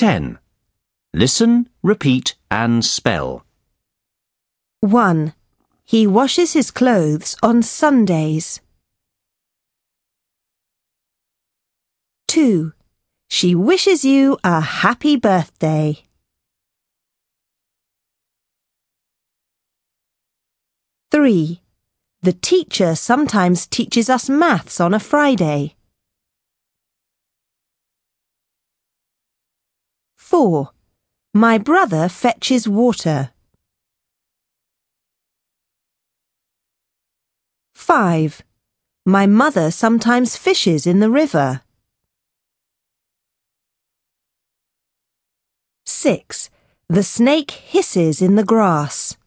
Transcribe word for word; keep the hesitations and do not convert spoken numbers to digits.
ten. Listen, repeat and spell. one. He washes his clothes on Sundays. two. She wishes you a happy birthday. three. The teacher sometimes teaches us maths on a Friday. four. My brother fetches water. five. My mother sometimes fishes in the river. six. The snake hisses in the grass.